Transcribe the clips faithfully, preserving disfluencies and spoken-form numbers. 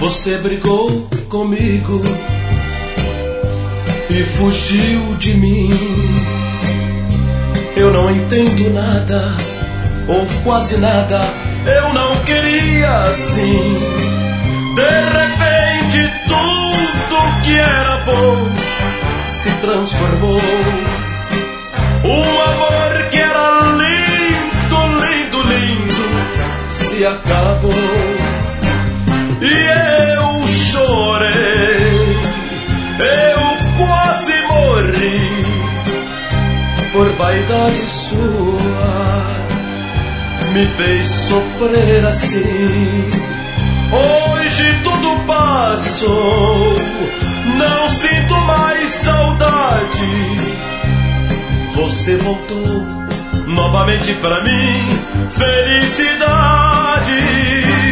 Você brigou comigo e fugiu de mim. Eu não entendo nada, ou quase nada. Eu não queria assim. De repente tudo que era bom se transformou. Um amor que era lindo, lindo, lindo se acabou. E eu chorei, eu quase morri por vaidade sua, me fez sofrer assim. Hoje tudo passou, não sinto mais saudade. Você voltou novamente pra mim, felicidade.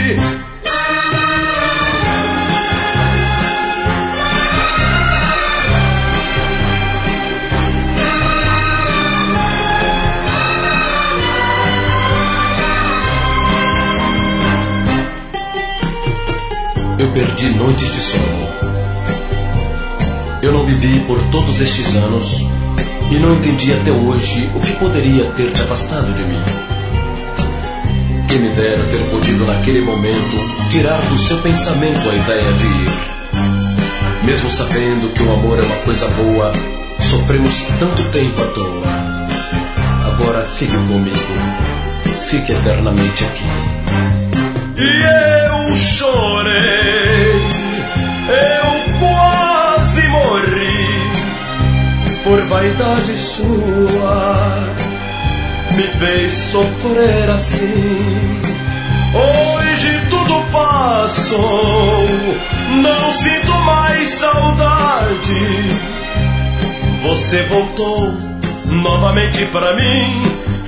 Eu perdi noites de sono. Eu não vivi por todos estes anos e não entendi até hoje o que poderia ter te afastado de mim. Quem me dera ter podido naquele momento tirar do seu pensamento a ideia de ir. Mesmo sabendo que o amor é uma coisa boa, sofremos tanto tempo à toa. Agora fique comigo, fique eternamente aqui. E eu chorei, eu quase morri por vaidade sua, me fez sofrer assim. Hoje tudo passou, não sinto mais saudade. Você voltou novamente pra mim,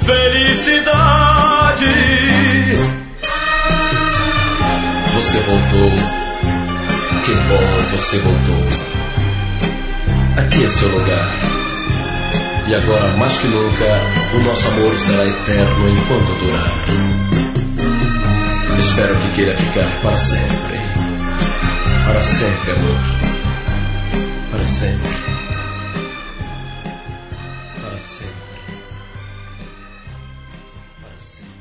felicidade. Você voltou, que bom você voltou. Aqui é seu lugar. E agora, mais que nunca, o nosso amor será eterno enquanto durar. Espero que queira ficar para sempre. Para sempre, amor. Para sempre. Para sempre. Para sempre.